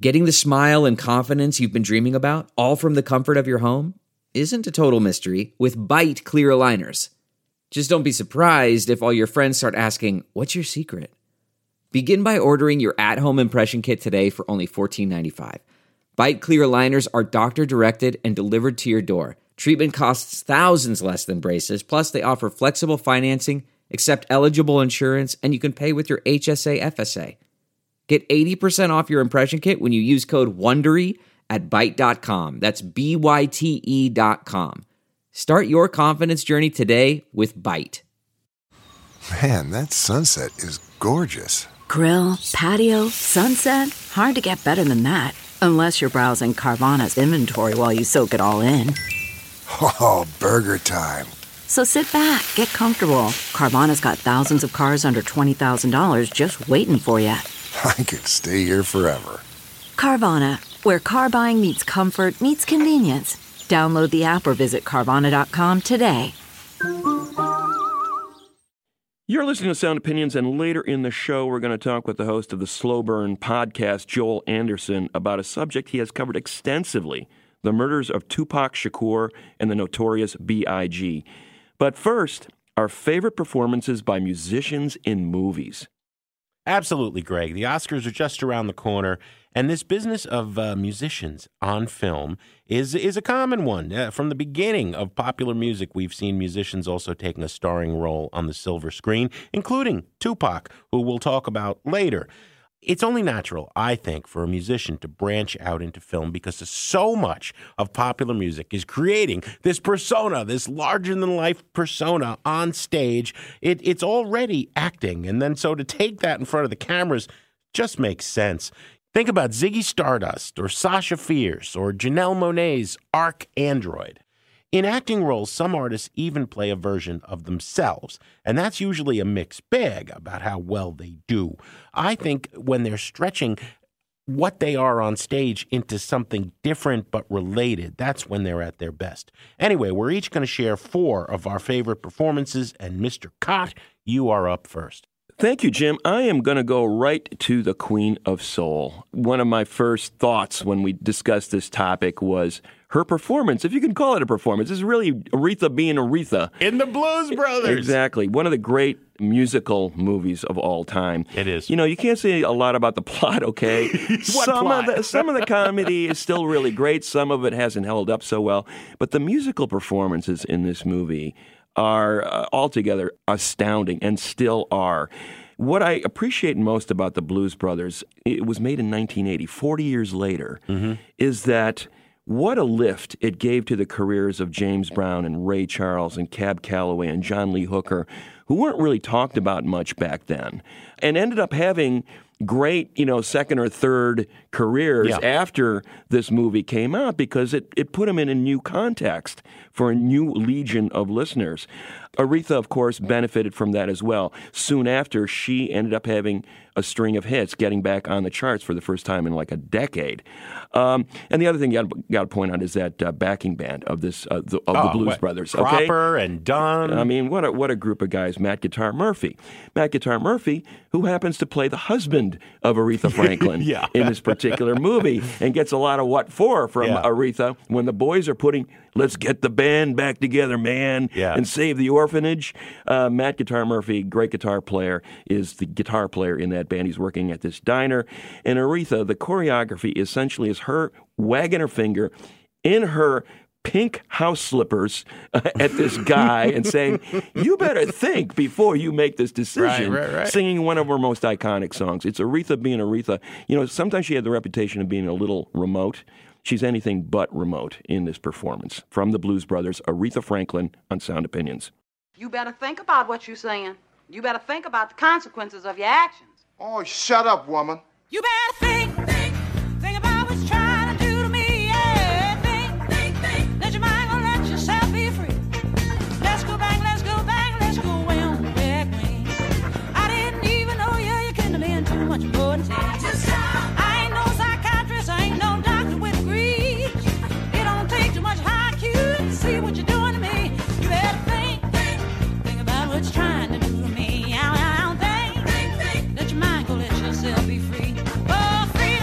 Getting the smile and confidence you've been dreaming about, all from the comfort of your home, isn't a total mystery with Byte clear aligners. Just don't be surprised if all your friends start asking, "What's your secret?" Begin by ordering your at-home impression kit today for only $14.95. Byte clear aligners are doctor-directed and delivered to your door. Treatment costs thousands less than braces, plus they offer flexible financing, accept eligible insurance, and you can pay with your HSA FSA. Get 80% off your impression kit when you use code WONDERY at Byte.com. That's BYTE.com. Start your confidence journey today with Byte. Man, that sunset is gorgeous. Grill, patio, sunset. Hard to get better than that. Unless you're browsing Carvana's inventory while you soak it all in. Oh, burger time. So sit back, get comfortable. Carvana's got thousands of cars under $20,000 just waiting for you. I could stay here forever. Carvana, where car buying meets comfort meets convenience. Download the app or visit Carvana.com today. You're listening to Sound Opinions, and later in the show, we're going to talk with the host of the Slow Burn podcast, Joel Anderson, about a subject he has covered extensively, the murders of Tupac Shakur and the Notorious B.I.G. But first, our favorite performances by musicians in movies. Absolutely, Greg. The Oscars are just around the corner, and this business of musicians on film is a common one. From the beginning of popular music, we've seen musicians also taking a starring role on the silver screen, including Tupac, who we'll talk about later. It's only natural, I think, for a musician to branch out into film because so much of popular music is creating this persona, this larger-than-life persona on stage. It's already acting, and then so to take that in front of the cameras just makes sense. Think about Ziggy Stardust or Sasha Fierce or Janelle Monáe's Arc Android. In acting roles, some artists even play a version of themselves, and that's usually a mixed bag about how well they do. I think when they're stretching what they are on stage into something different but related, that's when they're at their best. Anyway, we're each going to share 4 of our favorite performances, and Mr. Cott, you are up first. Thank you, Jim. I am going to go right to the Queen of Soul. One of my first thoughts when we discussed this topic was her performance, if you can call it a performance. This is really Aretha being Aretha. In the Blues Brothers. Exactly. One of the great musical movies of all time. It is. You know, you can't say a lot about the plot, okay? Some of the comedy is still really great. Some of it hasn't held up so well. But the musical performances in this movie are altogether astounding and still are. What I appreciate most about the Blues Brothers, it was made in 1980, 40 years later, is that what a lift it gave to the careers of James Brown and Ray Charles and Cab Calloway and John Lee Hooker, who weren't really talked about much back then, and ended up having great, second or third careers after this movie came out because it put them in a new context for a new legion of listeners. Aretha, of course, benefited from that as well. Soon after, she ended up having a string of hits, getting back on the charts for the first time in like a decade. And the other thing you got to point out is that backing band of the Blues Brothers. Cropper and Dunn. I mean, what a group of guys. Matt Guitar Murphy, who happens to play the husband of Aretha Franklin in this particular movie, and gets a lot of what for from Aretha when the boys are putting, "Let's get the band back together, man, and save the orphanage." Matt Guitar Murphy, great guitar player, is the guitar player in that band. He's working at this diner. And Aretha, the choreography essentially is her wagging her finger in her pink house slippers at this guy and saying, "You better think before you make this decision," right. Singing one of her most iconic songs. It's Aretha being Aretha. Sometimes she had the reputation of being a little remote. She's anything but remote in this performance. From the Blues Brothers, Aretha Franklin on Sound Opinions. You better think about what you're saying. You better think about the consequences of your actions. Oh, shut up, woman. You better think about what you're trying to do to me. Yeah, think. Let your mind go, let yourself be free. Let's go back, let's go way on the back wing. I didn't even know you couldn't have been too much more than I ain't no psychiatrist, I ain't no doctor with degrees. It don't take too much IQ to see what you're doing to me. You better think about what you're trying to do to me. Think. Let your mind go, let yourself be free. Oh, free.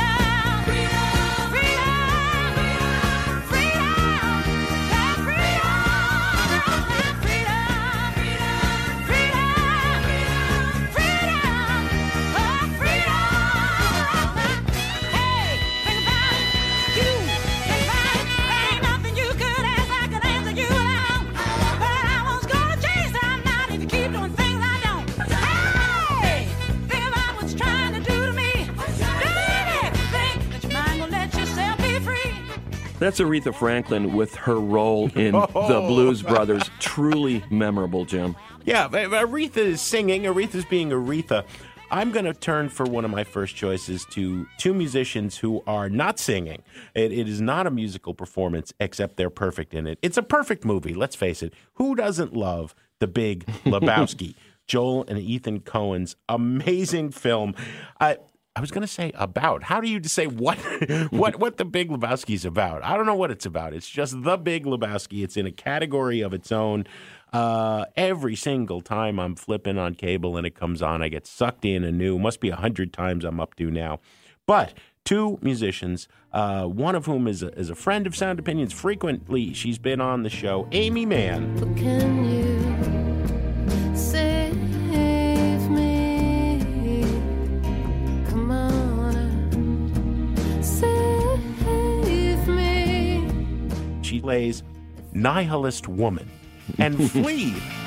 That's Aretha Franklin with her role in The Blues Brothers. Truly memorable, Jim. Yeah, Aretha is singing. Aretha's being Aretha. I'm going to turn for one of my first choices to two musicians who are not singing. It is not a musical performance, except they're perfect in it. It's a perfect movie, let's face it. Who doesn't love The Big Lebowski? Joel and Ethan Coen's amazing film. I was going to say about. How do you say what The Big Lebowski is about? I don't know what it's about. It's just The Big Lebowski. It's in a category of its own. Every single time I'm flipping on cable and it comes on, I get sucked in anew. Must be 100 times I'm up to now. But two musicians, one of whom is a friend of Sound Opinions. Frequently, she's been on the show. Amy Mann. But can you save me? Come on and save me. She plays Nihilist Woman. And Flea.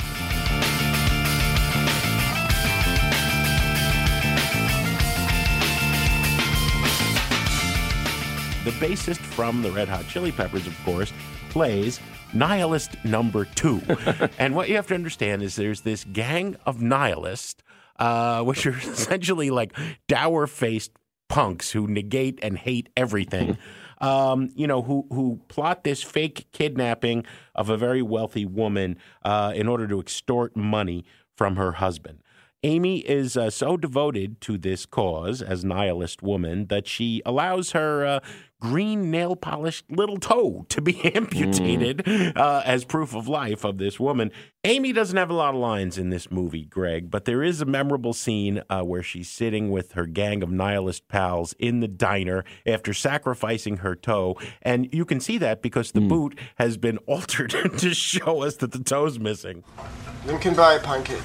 The bassist from the Red Hot Chili Peppers, of course, plays Nihilist number 2. And what you have to understand is there's this gang of nihilists, which are essentially like dour-faced punks who negate and hate everything. Who plot this fake kidnapping of a very wealthy woman in order to extort money from her husband. Amy is so devoted to this cause as Nihilist Woman that she allows her green nail-polished little toe to be amputated as proof of life of this woman. Amy doesn't have a lot of lines in this movie, Greg, but there is a memorable scene where she's sitting with her gang of nihilist pals in the diner after sacrificing her toe, and you can see that because the boot has been altered to show us that the toe's missing. Lincoln Berry pancake.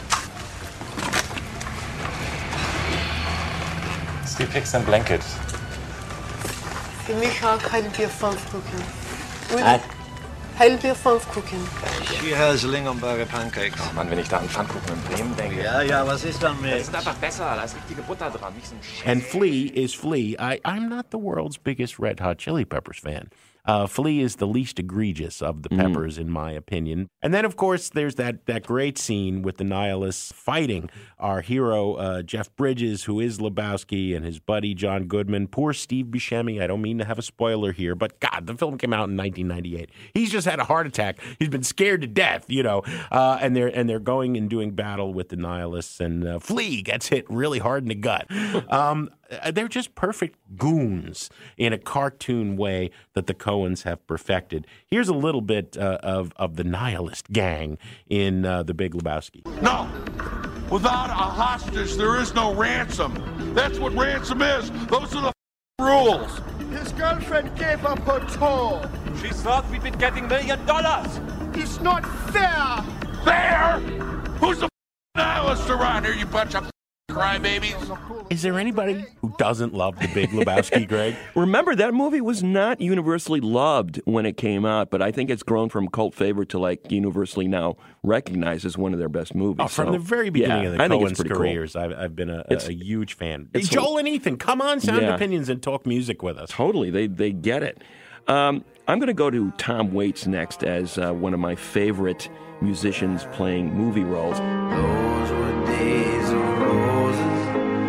Steve Hicks and blanket. Für mich auch Heidelbeer Pfannkuchen. Heidelbeer Pfannkuchen. She has lingonberry pancakes. Oh Mann, wenn ich da an Pfannkuchen in Bremen denke. Ja, was ist damit? Das ist einfach besser, da ist richtige Butter dran, nicht so ein Scheiß. And Flea is Flea. I'm not the world's biggest Red Hot Chili Peppers fan. Flea is the least egregious of the Peppers, in my opinion. And then, of course, there's that great scene with the nihilists fighting our hero, Jeff Bridges, who is Lebowski, and his buddy, John Goodman. Poor Steve Buscemi. I don't mean to have a spoiler here, but God, the film came out in 1998. He's just had a heart attack. He's been scared to death, and they're going and doing battle with the nihilists, and Flea gets hit really hard in the gut. They're just perfect goons in a cartoon way that the Coens have perfected. Here's a little bit of the nihilist gang in The Big Lebowski. No! Without a hostage, there is no ransom. That's what ransom is. Those are the rules. His girlfriend gave up her toe. She thought we'd been getting $1 million. It's not fair. Fair? Who's the nihilist around here, you bunch of crybabies? Is there anybody who doesn't love The Big Lebowski, Greg? Remember, that movie was not universally loved when it came out, but I think it's grown from cult favorite to universally now recognized as one of their best movies. Oh, from the very beginning of the Coens' careers, cool. I've been a huge fan. Joel and Ethan, come on Sound Opinions and talk music with us. Totally, they get it. I'm going to go to Tom Waits next as one of my favorite musicians playing movie roles. Those were days of roses,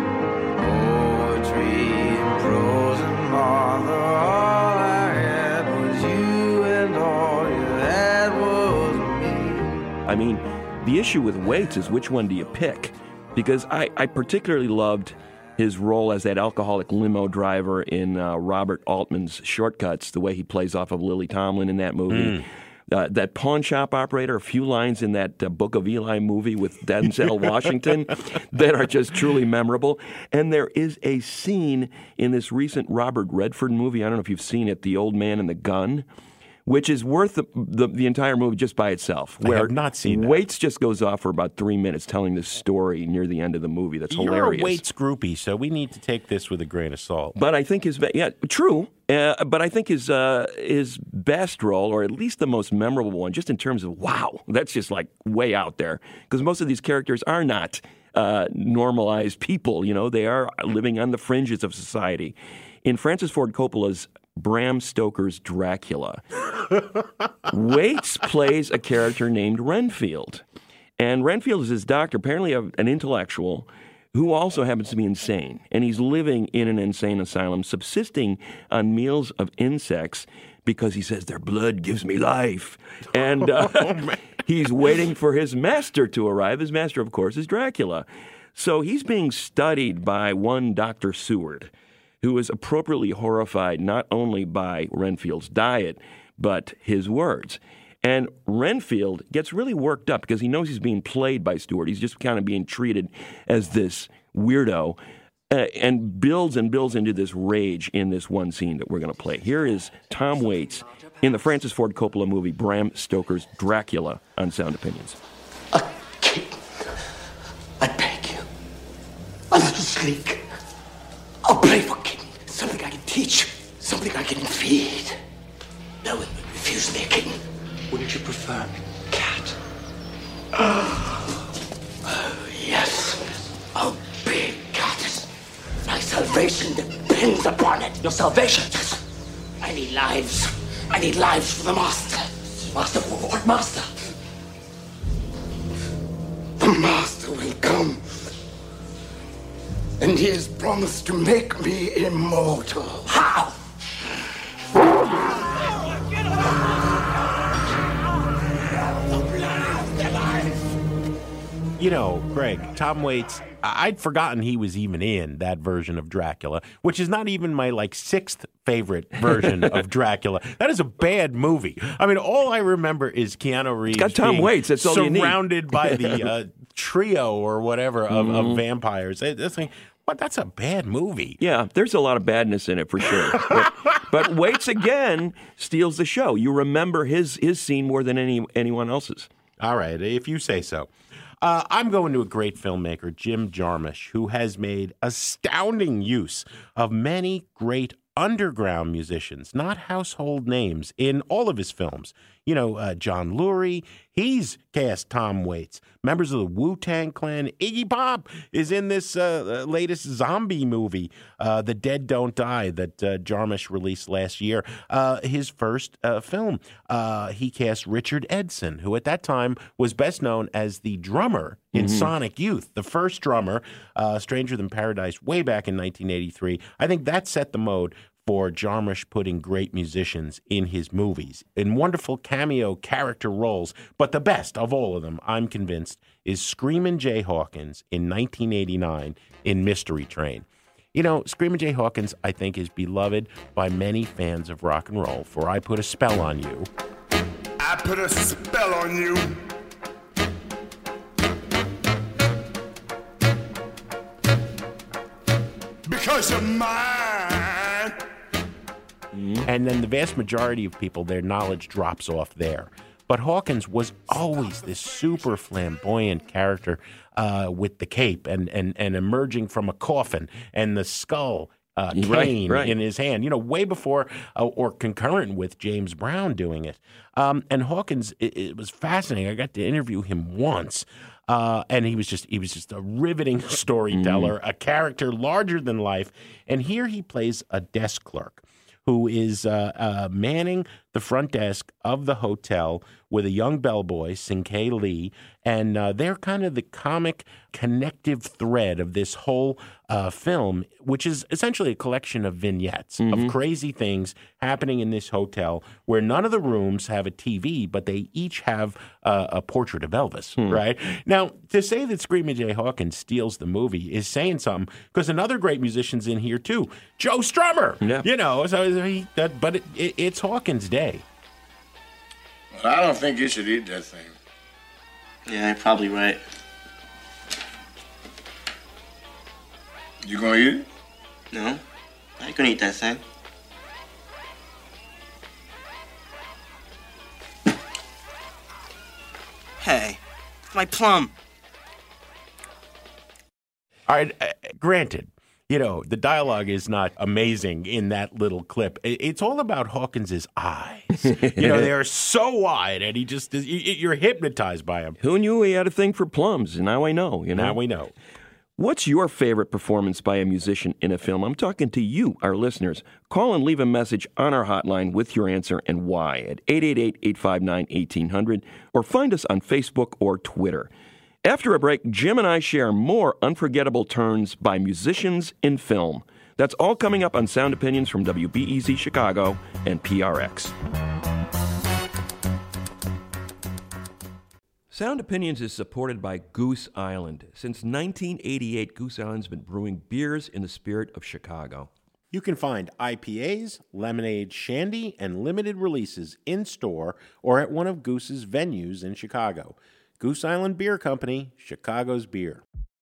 poetry and prose and Martha. All I had was you, and all you had was me. I mean, the issue with Waits is which one do you pick? Because I particularly loved his role as that alcoholic limo driver in Robert Altman's Shortcuts, the way he plays off of Lily Tomlin in that movie. That pawn shop operator, a few lines in that Book of Eli movie with Denzel Washington that are just truly memorable. And there is a scene in this recent Robert Redford movie, I don't know if you've seen it, The Old Man and the Gun, which is worth the entire movie just by itself. I have not seen that. Waits just goes off for about 3 minutes telling this story near the end of the movie. That's hilarious. You're a Waits groupie, so we need to take this with a grain of salt. But I think true. But I think his best role, or at least the most memorable one, just in terms of, wow, that's just way out there. Because most of these characters are not normalized people. They are living on the fringes of society. In Francis Ford Coppola's Bram Stoker's Dracula. Waits plays a character named Renfield. And Renfield is his doctor, apparently an intellectual, who also happens to be insane. And he's living in an insane asylum, subsisting on meals of insects because he says their blood gives me life. And he's waiting for his master to arrive. His master, of course, is Dracula. So he's being studied by one Dr. Seward, who is appropriately horrified not only by Renfield's diet, but his words. And Renfield gets really worked up because he knows he's being played by Stewart. He's just kind of being treated as this weirdo and builds into this rage in this one scene that we're going to play. Here is Tom Waits in the Francis Ford Coppola movie Bram Stoker's Dracula on Sound Opinions. A kitten. I beg you. A little sleek. A playful kitten. Something I can teach. Something I can feed. No, refuse me a kitten. Wouldn't you prefer a cat? Oh, yes. A big cat. My salvation depends upon it. Your salvation? Yes. I need lives. I need lives for the master. Master for what master? The master will come. And he has promised to make me immortal. How? You know, Greg, Tom Waits, I'd forgotten he was even in that version of Dracula, which is not even my, sixth favorite version of Dracula. That is a bad movie. I mean, all I remember is Keanu Reeves got Tom Waits. That's all you need. Surrounded by the trio or whatever of vampires. But that's a bad movie. Yeah, there's a lot of badness in it for sure. But Waits again steals the show. You remember his scene more than anyone else's. All right, if you say so. I'm going to a great filmmaker, Jim Jarmusch, who has made astounding use of many great underground musicians, not household names, in all of his films. You know, John Lurie, he's cast Tom Waits. Members of the Wu-Tang Clan, Iggy Pop is in this latest zombie movie, The Dead Don't Die, that Jarmusch released last year. His first film, he cast Richard Edson, who at that time was best known as the drummer in Sonic Youth, the first drummer, Stranger Than Paradise, way back in 1983. I think that set the mode for Jarmusch putting great musicians in his movies, in wonderful cameo character roles. But the best of all of them, I'm convinced, is Screamin' Jay Hawkins in 1989 in Mystery Train. You know, Screamin' Jay Hawkins, I think, is beloved by many fans of rock and roll for I Put a Spell on You. I put a spell on you. Because you're mine. And then the vast majority of people, their knowledge drops off there. But Hawkins was always this super flamboyant character with the cape and emerging from a coffin and the skull cane in his hand, you know, way before or concurrent with James Brown doing it. And Hawkins, it was fascinating. I got to interview him once. And he was just a riveting storyteller, a character larger than life. And here he plays a desk clerk who is manning the front desk of the hotel with a young bellboy, Sing-K Lee, and they're kind of the comic connective thread of this whole film, which is essentially a collection of vignettes of crazy things happening in this hotel where none of the rooms have a TV, but they each have a portrait of Elvis, right? Now, to say that Screamin' Jay Hawkins steals the movie is saying something, because another great musician's in here, too, Joe Strummer, you know, so but it's Hawkins' day. Well, I don't think you should eat that thing. Yeah, you're probably right. You gonna eat it? No, I ain't gonna eat that thing. Hey, my plum. All right, granted, you know, the dialogue is not amazing in that little clip. It's all about Hawkins's eyes. You know, they are so wide, and you're hypnotized by him. Who knew he had a thing for plums? Now I know, you know. Now we know. What's your favorite performance by a musician in a film? I'm talking to you, our listeners. Call and leave a message on our hotline with your answer and why at 888-859-1800 or find us on Facebook or Twitter. After a break, Jim and I share more unforgettable turns by musicians in film. That's all coming up on Sound Opinions from WBEZ Chicago and PRX. Sound Opinions is supported by Goose Island. Since 1988, Goose Island's been brewing beers in the spirit of Chicago. You can find IPAs, lemonade, shandy, and limited releases in-store or at one of Goose's venues in Chicago. Goose Island Beer Company, Chicago's beer.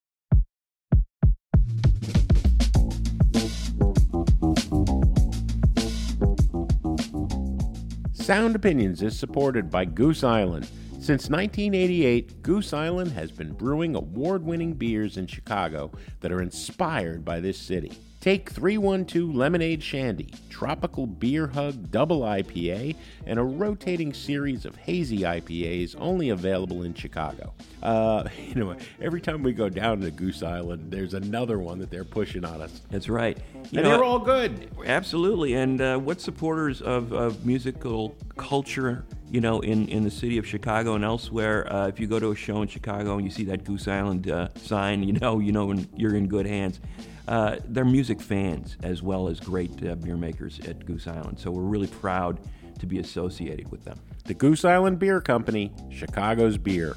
Sound Opinions is supported by Goose Island. Since 1988, Goose Island has been brewing award-winning beers in Chicago that are inspired by this city. Take 312 Lemonade Shandy, Tropical Beer Hug Double IPA, and a rotating series of hazy IPAs only available in Chicago. Every time we go down to Goose Island, there's another one that they're pushing on us. That's right. They're all good. Absolutely. And what supporters of musical culture, in the city of Chicago and elsewhere, if you go to a show in Chicago and you see that Goose Island sign, you're in good hands. They're music fans as well as great beer makers at Goose Island. So we're really proud to be associated with them. The Goose Island Beer Company, Chicago's beer.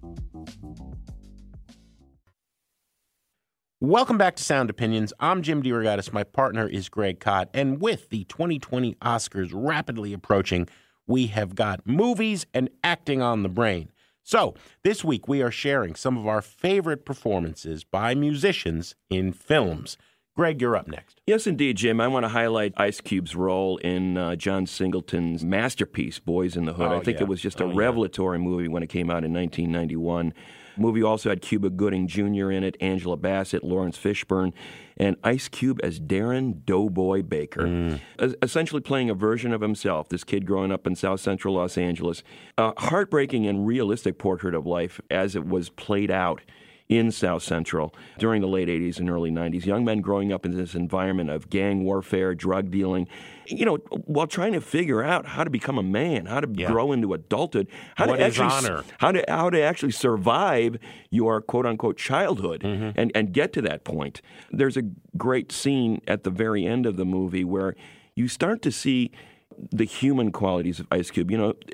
Welcome back to Sound Opinions. I'm Jim DeRogatis. My partner is Greg Kot. And with the 2020 Oscars rapidly approaching, we have got movies and acting on the brain. So, this week we are sharing some of our favorite performances by musicians in films. Greg, you're up next. Yes, indeed, Jim. I want to highlight Ice Cube's role in John Singleton's masterpiece, Boys in the Hood. I think it was just a revelatory movie when it came out in 1991. The movie also had Cuba Gooding Jr. in it, Angela Bassett, Lawrence Fishburne, and Ice Cube as Darren Doughboy Baker, essentially playing a version of himself, this kid growing up in South Central Los Angeles. A heartbreaking and realistic portrait of life as it was played out in South Central during the late 80s and early 90s. Young men growing up in this environment of gang warfare, drug dealing, while trying to figure out how to become a man, how to grow into adulthood, how to actually survive your quote-unquote childhood and get to that point. There's a great scene at the very end of the movie where you start to see the human qualities of Ice Cube.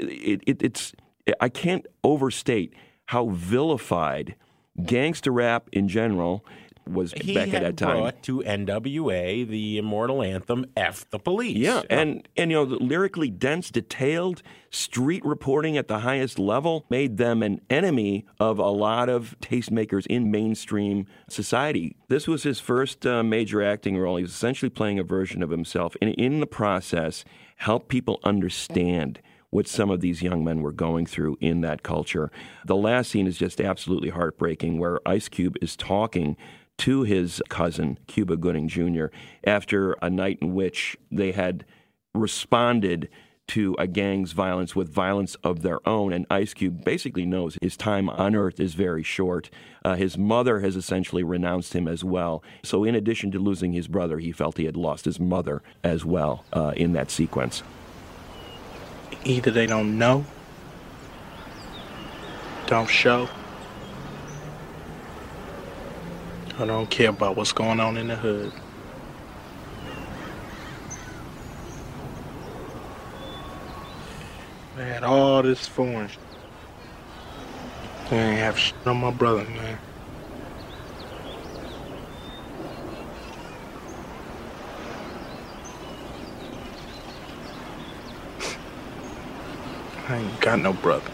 I can't overstate how vilified gangster rap in general was back at that time. He had brought to NWA the immortal anthem, F the Police. Yeah, and the lyrically dense, detailed street reporting at the highest level made them an enemy of a lot of tastemakers in mainstream society. This was his first major acting role. He was essentially playing a version of himself, and in the process, helped people understand what some of these young men were going through in that culture. The last scene is just absolutely heartbreaking, where Ice Cube is talking to his cousin, Cuba Gooding Jr., after a night in which they had responded to a gang's violence with violence of their own, and Ice Cube basically knows his time on Earth is very short. His mother has essentially renounced him as well. So in addition to losing his brother, he felt he had lost his mother as well in that sequence. Either they don't know, don't show, or don't care about what's going on in the hood. I had all this foreign shit. They ain't have shit on my brother, man. I ain't got no brother.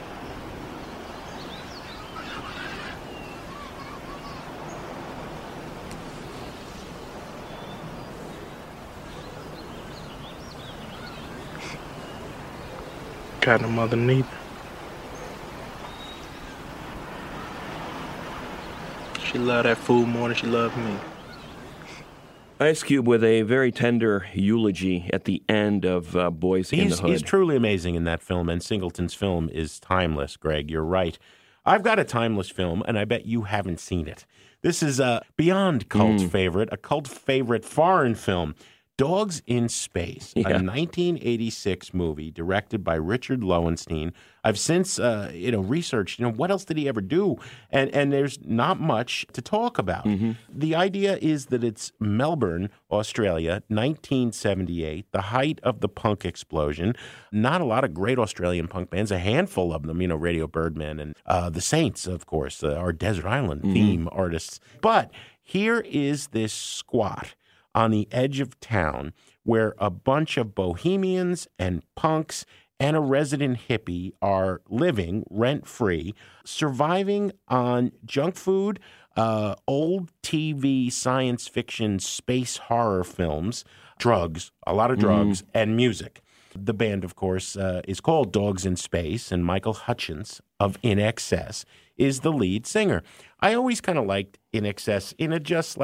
Got no mother neither. She loved that fool more than she loved me. Ice Cube with a very tender eulogy at the end of Boys in the Hood. He's truly amazing in that film, and Singleton's film is timeless, Greg. You're right. I've got a timeless film, and I bet you haven't seen it. This is a beyond cult favorite, a cult favorite foreign film. Dogs in Space, a 1986 movie directed by Richard Lowenstein. I've since, researched, what else did he ever do? And there's not much to talk about. The idea is that it's Melbourne, Australia, 1978, the height of the punk explosion. Not a lot of great Australian punk bands, a handful of them, Radio Birdman and the Saints, of course, our Desert Island theme artists. But here is this squat on the edge of town where a bunch of bohemians and punks and a resident hippie are living rent-free, surviving on junk food, old TV science fiction space horror films, drugs, a lot of drugs, and music. The band, of course, is called Dogs in Space, and Michael Hutchence of In Excess is the lead singer. I always kind of liked In Excess in a just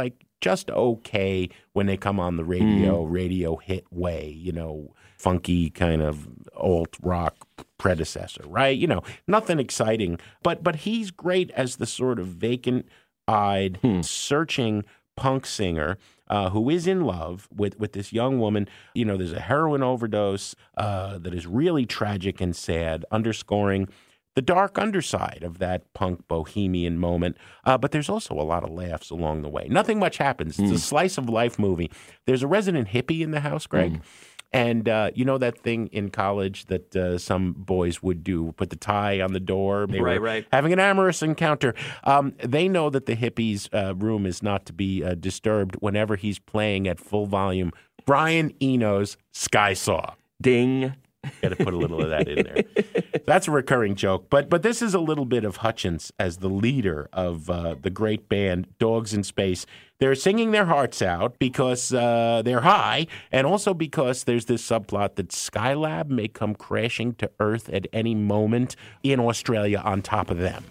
okay when they come on the radio hit way, funky kind of alt rock predecessor, right? Nothing exciting, but he's great as the sort of vacant-eyed, searching punk singer who is in love with this young woman. There's a heroin overdose that is really tragic and sad, underscoring the dark underside of that punk bohemian moment. But there's also a lot of laughs along the way. Nothing much happens. It's a slice of life movie. There's a resident hippie in the house, Greg. And that thing in college that some boys would do, put the tie on the door. They were having an amorous encounter. They know that the hippie's room is not to be disturbed whenever he's playing at full volume Brian Eno's Sky Saw. Ding. Got to put a little of that in there. That's a recurring joke. But this is a little bit of Hutchence as the leader of the great band Dogs in Space. They're singing their hearts out because they're high, and also because there's this subplot that Skylab may come crashing to Earth at any moment in Australia on top of them.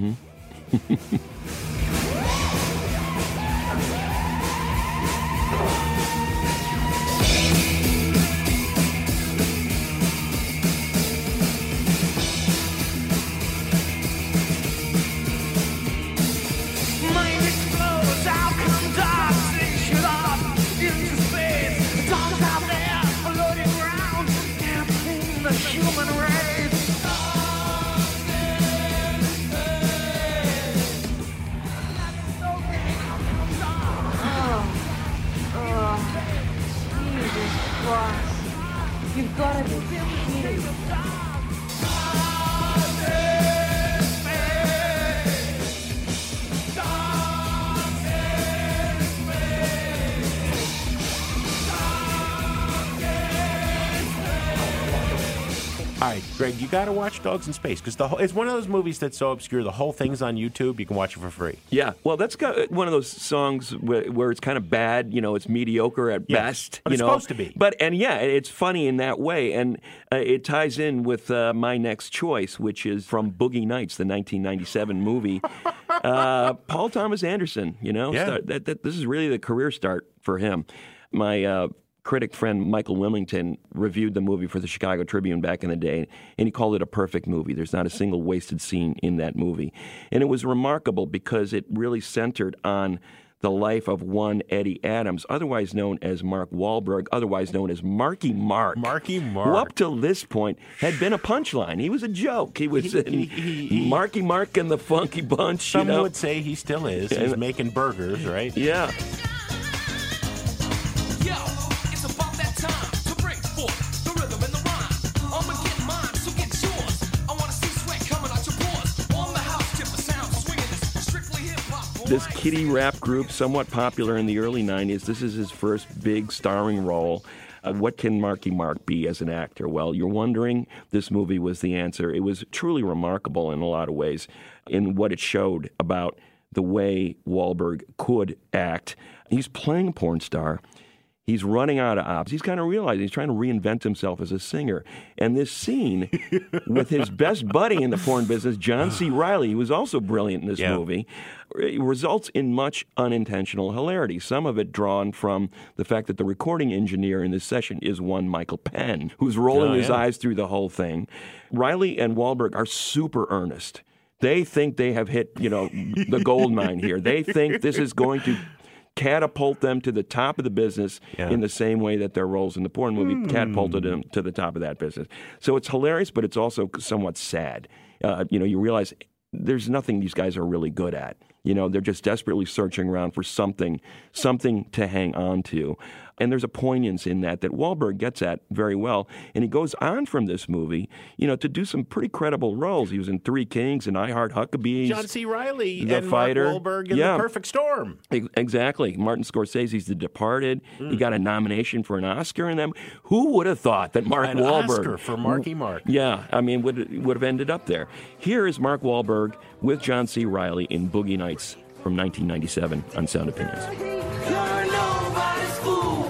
You've got to be kidding. All right, Greg, you got to watch Dogs in Space because it's one of those movies that's so obscure. The whole thing's on YouTube. You can watch it for free. Yeah, well, that's got one of those songs where it's kind of bad. It's mediocre at best. But it's supposed to be. It's funny in that way, and it ties in with my next choice, which is from Boogie Nights, the 1997 movie. Paul Thomas Anderson. This is really the career start for him. My critic friend Michael Wilmington reviewed the movie for the Chicago Tribune back in the day, and he called it a perfect movie. There's not a single wasted scene in that movie. And it was remarkable because it really centered on the life of one Eddie Adams, otherwise known as Mark Wahlberg, otherwise known as Marky Mark. Marky Mark. Who up till this point had been a punchline. He was a joke. He was Marky Mark and the Funky Bunch. Some would say he still is. He's making burgers, right? Yeah. This kiddie rap group, somewhat popular in the early 90s, this is his first big starring role. What can Marky Mark be as an actor? Well, you're wondering, this movie was the answer. It was truly remarkable in a lot of ways in what it showed about the way Wahlberg could act. He's playing a porn star. He's running out of ops. He's kind of realizing he's trying to reinvent himself as a singer. And this scene with his best buddy in the porn business, John C. Reilly, who was also brilliant in this movie, results in much unintentional hilarity. Some of it drawn from the fact that the recording engineer in this session is one Michael Penn, who's rolling his eyes through the whole thing. Reilly and Wahlberg are super earnest. They think they have hit, the gold mine here. They think this is going to catapult them to the top of the business in the same way that their roles in the porn movie catapulted them to the top of that business. So it's hilarious, but it's also somewhat sad. You realize there's nothing these guys are really good at. They're just desperately searching around for something to hang on to. And there's a poignance in that Wahlberg gets at very well. And he goes on from this movie, to do some pretty credible roles. He was in Three Kings and I Heart Huckabees. John C. Reilly The and Fighter. Mark Wahlberg in The Perfect Storm. Exactly. Martin Scorsese's The Departed. He got a nomination for an Oscar in them. Who would have thought that Mark Wahlberg... Oscar for Marky Mark. Yeah, would have ended up there. Here is Mark Wahlberg with John C. Reilly in Boogie Nights from 1997 on Sound Opinions. You're nobody's fool.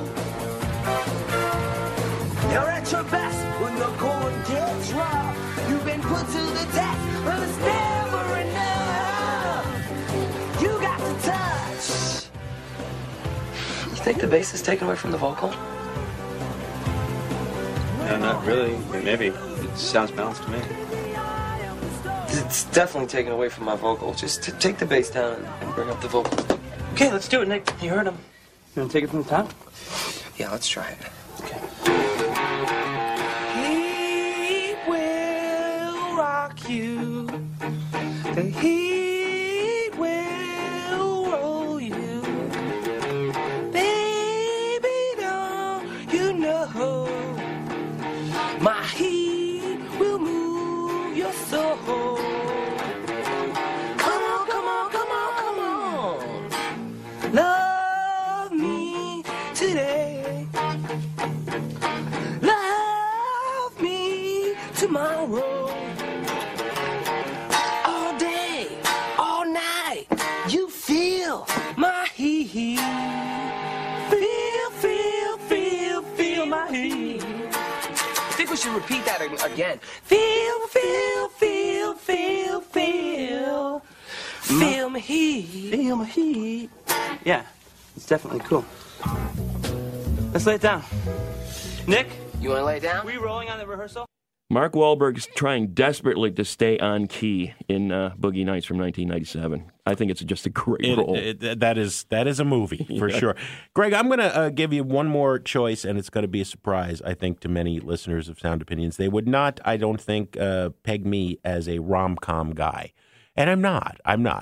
You're at your best when the going gets rough. You've been put to the test, but it's never enough. You got to touch. You think the bass is taken away from the vocal? No, not really. Maybe. It sounds balanced to me. It's definitely taken away from my vocal. Just to take the bass down and bring up the vocal. Okay, let's do it, Nick. You heard him. You want to take it from the top? Yeah, let's try it. Okay. He will rock you. The heat will roll you. Baby, don't you know my heat will move your soul. Come on, come on, come on, come on. Love me today. Love me tomorrow. All day, all night, you feel my heat. Feel my heat. I think we should repeat that again. Feel my heat. Feel my heat. Yeah, it's definitely cool. Let's lay it down. Nick? You want to lay it down? We rolling on the rehearsal? Mark Wahlberg's trying desperately to stay on key in Boogie Nights from 1997. I think it's just a great role. That is a movie, for sure. Greg, I'm going to give you one more choice, and it's going to be a surprise, I think, to many listeners of Sound Opinions. They would not, I don't think, peg me as a rom-com guy. And I'm not.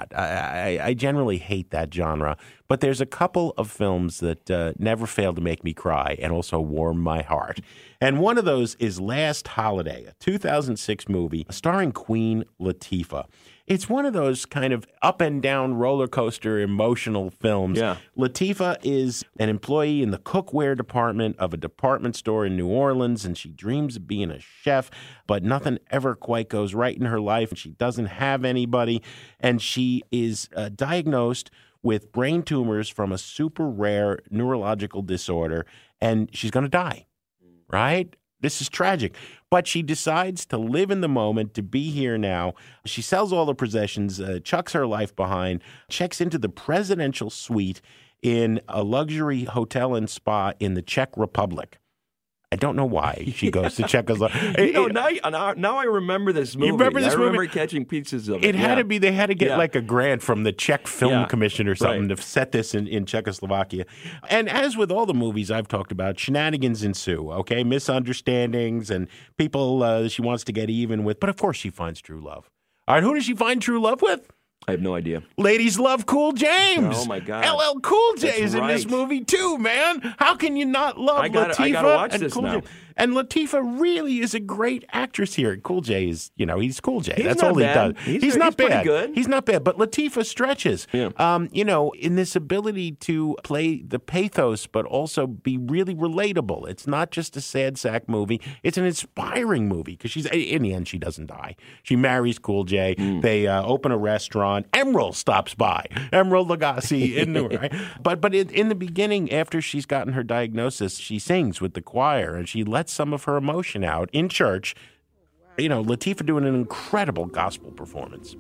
I generally hate that genre. But there's a couple of films that never fail to make me cry and also warm my heart. And one of those is Last Holiday, a 2006 movie starring Queen Latifah. It's one of those kind of up and down roller coaster emotional films. Yeah. Latifah is an employee in the cookware department of a department store in New Orleans, and she dreams of being a chef, but nothing ever quite goes right in her life, and she doesn't have anybody, and she is diagnosed with brain tumors from a super rare neurological disorder, and she's going to die, right? This is tragic. But she decides to live in the moment, to be here now. She sells all the possessions, chucks her life behind, checks into the presidential suite in a luxury hotel and spa in the Czech Republic. I don't know why she goes to Czechoslovakia. Now I remember this movie. You remember this movie? I remember catching pieces of it. It had to be, they had to get like a grant from the Czech Film Commission or something to set this in Czechoslovakia. And as with all the movies I've talked about, shenanigans ensue, okay? Misunderstandings and people she wants to get even with. But of course she finds true love. All right, who does she find true love with? I have no idea. Ladies love Cool James. Oh, my God. LL Cool J is That's in this right. movie, too, man. How can you not love Latifah? I gotta watch and this Cool now. J? And Latifah really is a great actress here. Cool J is, he's Cool J. He's That's not all he bad. does. He's not pretty bad. good. He's not bad. But Latifah stretches, Yeah. in this ability to play the pathos, but also be really relatable. It's not just a sad sack movie. It's an inspiring movie because in the end, she doesn't die. She marries Cool J. They open a restaurant. Emerald stops by. Emerald Lagasse in Newark, right? But in the beginning, after she's gotten her diagnosis, she sings with the choir and she lets some of her emotion out in church. Latifah doing an incredible gospel performance.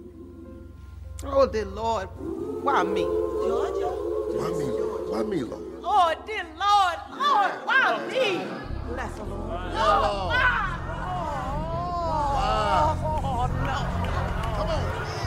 Oh, dear Lord, why me? Why me, Lord? Why me, Lord? Oh, dear Lord, why me? Bless the Lord. Oh, why? Oh, no. Come on.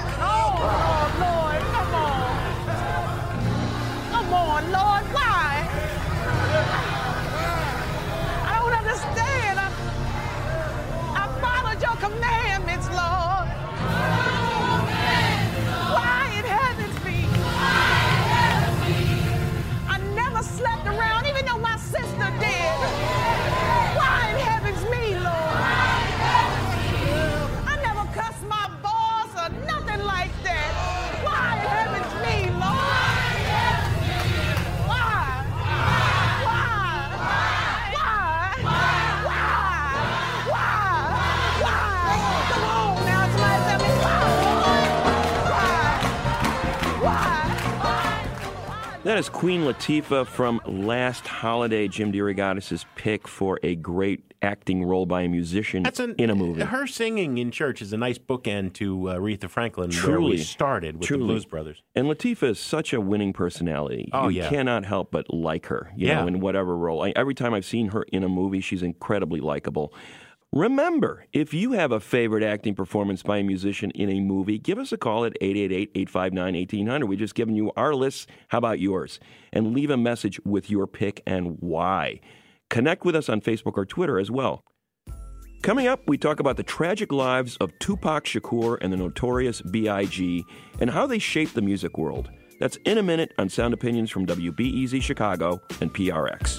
That is Queen Latifah from Last Holiday, Jim DeRogatis' pick for a great acting role by a musician in a movie. Her singing in church is a nice bookend to Aretha Franklin, where we started with the Blues Brothers. And Latifah is such a winning personality. You cannot help but like her, you know, in whatever role. Every time I've seen her in a movie, she's incredibly likable. Remember, if you have a favorite acting performance by a musician in a movie, give us a call at 888-859-1800. We've just given you our lists. How about yours? And leave a message with your pick and why. Connect with us on Facebook or Twitter as well. Coming up, we talk about the tragic lives of Tupac Shakur and the Notorious B.I.G. and how they shaped the music world. That's in a minute on Sound Opinions from WBEZ Chicago and PRX.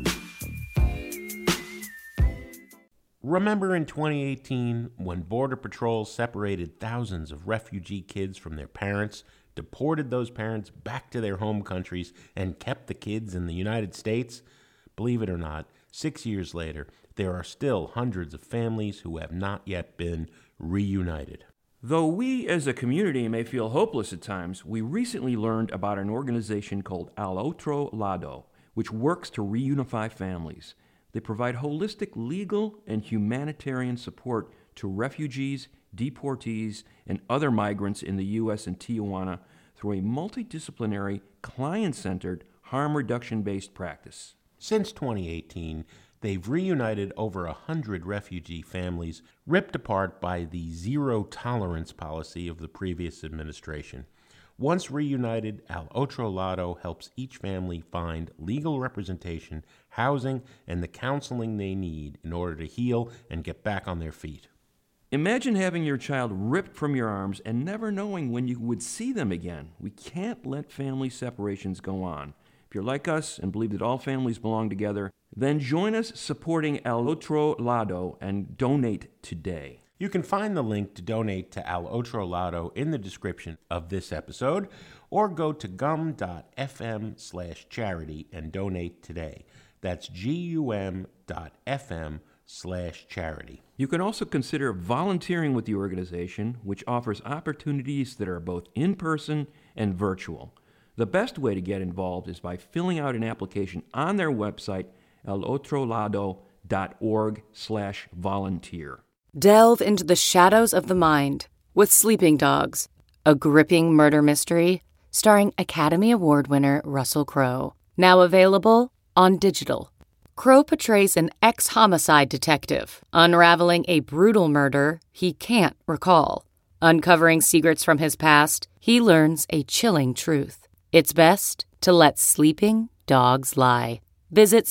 Remember in 2018 when Border Patrol separated thousands of refugee kids from their parents, deported those parents back to their home countries, and kept the kids in the United States? Believe it or not, 6 years later, there are still hundreds of families who have not yet been reunited. Though we as a community may feel hopeless at times, we recently learned about an organization called Al Otro Lado, which works to reunify families. They provide holistic legal and humanitarian support to refugees, deportees, and other migrants in the U.S. and Tijuana through a multidisciplinary, client-centered, harm reduction-based practice. Since 2018, they've reunited over 100 refugee families ripped apart by the zero-tolerance policy of the previous administration. Once reunited, Al Otro Lado helps each family find legal representation, housing, and the counseling they need in order to heal and get back on their feet. Imagine having your child ripped from your arms and never knowing when you would see them again. We can't let family separations go on. If you're like us and believe that all families belong together, then join us supporting Al Otro Lado and donate today. You can find the link to donate to Al Otro Lado in the description of this episode, or go to gum.fm/charity and donate today. That's gum.fm/charity. You can also consider volunteering with the organization, which offers opportunities that are both in-person and virtual. The best way to get involved is by filling out an application on their website, alotrolado.org/volunteer. Delve into the shadows of the mind with Sleeping Dogs, a gripping murder mystery starring Academy Award winner Russell Crowe. Now available on digital. Crowe portrays an ex-homicide detective unraveling a brutal murder he can't recall. Uncovering secrets from his past, he learns a chilling truth. It's best to let sleeping dogs lie. Visit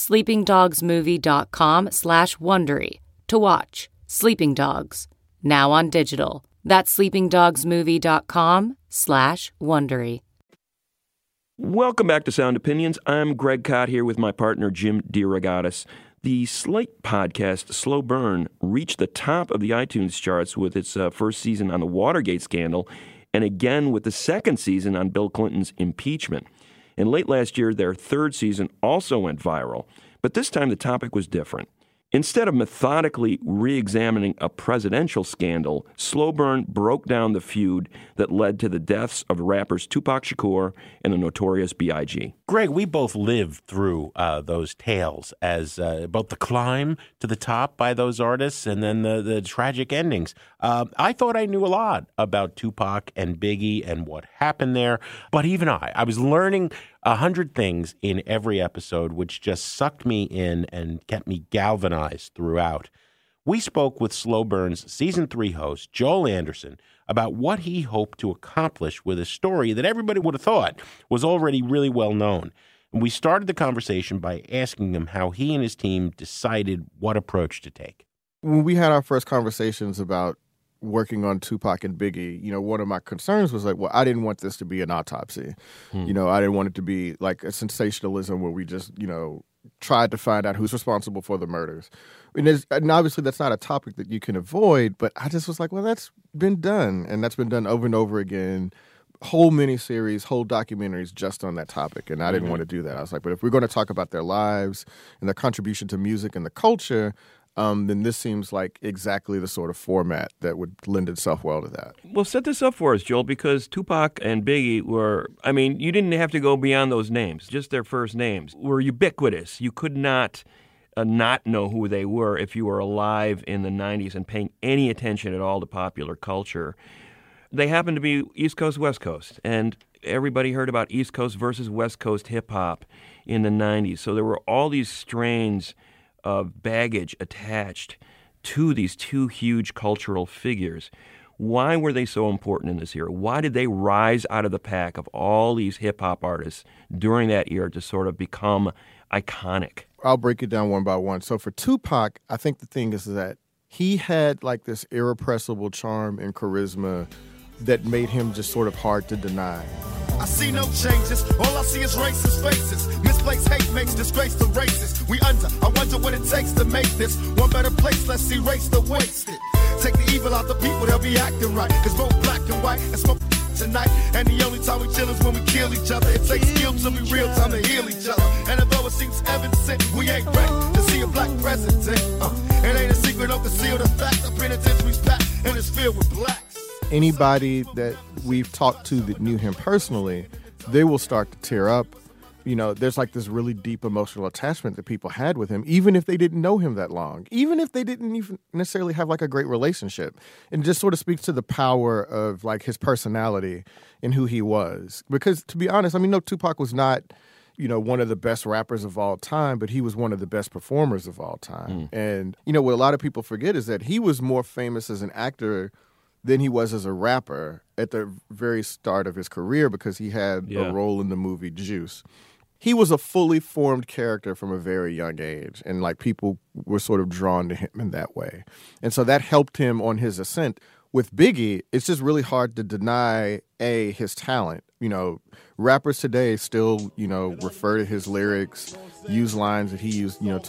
sleepingdogsmovie.com/Wondery to watch Sleeping Dogs, now on digital. That's sleepingdogsmovie.com/Wondery. Welcome back to Sound Opinions. I'm Greg Kot here with my partner Jim DeRogatis. The Slate podcast, Slow Burn, reached the top of the iTunes charts with its first season on the Watergate scandal, and again with the second season on Bill Clinton's impeachment. And late last year, their third season also went viral, but this time the topic was different. Instead of methodically re-examining a presidential scandal, Slow Burn broke down the feud that led to the deaths of rappers Tupac Shakur and the Notorious B.I.G. Greg, we both lived through those tales as both the climb to the top by those artists and then the tragic endings. I thought I knew a lot about Tupac and Biggie and what happened there, but even I was learning 100 things in every episode, which just sucked me in and kept me galvanized throughout. We spoke with Slow Burn's Season 3 host, Joel Anderson, about what he hoped to accomplish with a story that everybody would have thought was already really well known. And we started the conversation by asking him how he and his team decided what approach to take. When we had our first conversations about working on Tupac and Biggie, one of my concerns was I didn't want this to be an autopsy. I didn't want it to be like a sensationalism where we just, tried to find out who's responsible for the murders. And obviously that's not a topic that you can avoid, but I just was like, well, that's been done. And that's been done over and over again. Whole miniseries, whole documentaries just on that topic. And I didn't want to do that. I was like, but if we're going to talk about their lives and their contribution to music and the culture, then this seems like exactly the sort of format that would lend itself well to that. Well, set this up for us, Joel, because Tupac and Biggie were, I mean, you didn't have to go beyond those names. Just their first names were ubiquitous. You could not know who they were if you were alive in the 90s and paying any attention at all to popular culture. They happened to be East Coast, West Coast, and everybody heard about East Coast versus West Coast hip-hop in the 90s. So there were all these strains of baggage attached to these two huge cultural figures. Why were they so important in this era? Why did they rise out of the pack of all these hip-hop artists during that era to sort of become iconic? I'll break it down one by one. So for Tupac, I think the thing is that he had like this irrepressible charm and charisma that made him just sort of hard to deny. I see no changes, all I see is racist faces. Misplaced hate makes disgrace to races. We I wonder what it takes to make this one better place. Let's erase the wasted. Take the evil out the people, they'll be acting right. Cause both black and white and smoke tonight. And the only time we chill is when we kill each other. It takes skill to be real time to heal each other. And although it seems evident, we ain't ready to see a black president. It ain't a secret, don't conceal the fact. The penitentiary's packed and it's filled with blacks. Anybody that we've talked to that knew him personally, they will start to tear up. You know, there's like this really deep emotional attachment that people had with him, even if they didn't know him that long, even if they didn't even necessarily have like a great relationship. And just sort of speaks to the power of like his personality and who he was. Because to be honest, I mean, no, Tupac was not, you know, one of the best rappers of all time, but he was one of the best performers of all time. And, you know, what a lot of people forget is that he was more famous as an actor than he was as a rapper at the very start of his career because he had a role in the movie Juice. He was a fully formed character from a very young age, and like people were sort of drawn to him in that way. And so that helped him on his ascent. With Biggie, it's just really hard to deny, his talent. You know, rappers today still, you know, refer to his lyrics, use lines that he used, you know,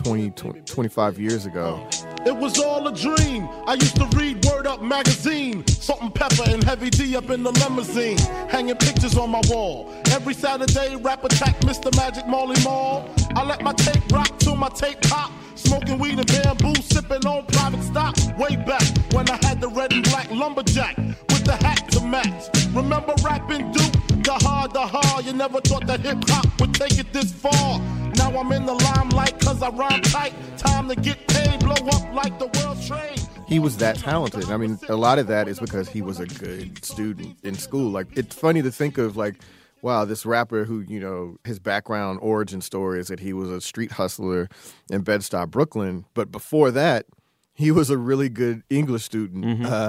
25 years ago. It was all a dream. I used to read Word Up magazine. Salt and Pepper and Heavy D up in the limousine. Hanging pictures on my wall. Every Saturday, rap attack Mr. Magic Marley Marl. I let my tape rock till my tape pop. Smoking weed and bamboo, sipping on private stock. Way back when I had the red and black lumberjack with the hat to match. Remember rapping Duke? The hard, you never thought that hip-hop would take it this far. Now I'm in the limelight cause I rhyme tight. Time to get paid, blow up like the world trade. He was that talented. I mean, a lot of that is because he was a good student in school. Like, it's funny to think of, like, wow, this rapper who, you know, his background origin story is that he was a street hustler in Bed-Stuy, Brooklyn. But before that, he was a really good English student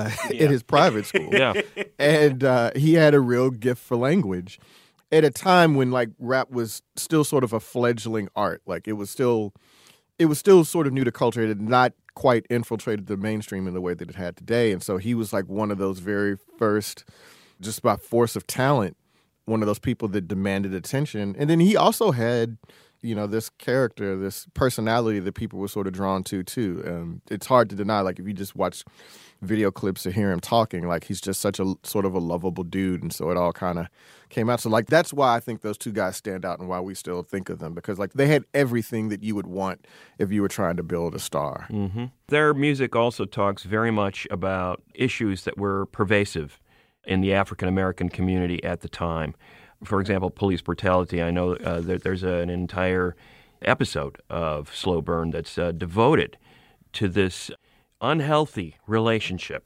in his private school. And he had a real gift for language at a time when, like, rap was still sort of a fledgling art. Like, it was still sort of new to culture. It had not quite infiltrated the mainstream in the way that it had today. And so he was like one of those very first, just by force of talent, one of those people that demanded attention. And then he also had, you know, this character, this personality that people were sort of drawn to too. It's hard to deny, like if you just watch video clips to hear him talking, like he's just such a sort of a lovable dude. And so it all kind of came out. So like that's why I think those two guys stand out and why we still think of them, because like they had everything that you would want if you were trying to build a star. Mm-hmm. Their music also talks very much about issues that were pervasive in the African-American community at the time. For example, police brutality. I know that there's an entire episode of Slow Burn that's devoted to this unhealthy relationship